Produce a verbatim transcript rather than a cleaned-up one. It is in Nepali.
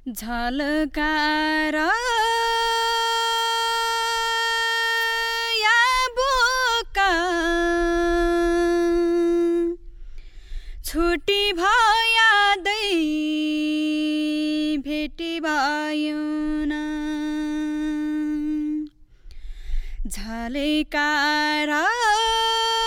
झलकार या बोका छुटी भयादै भेटी भयो न झलकार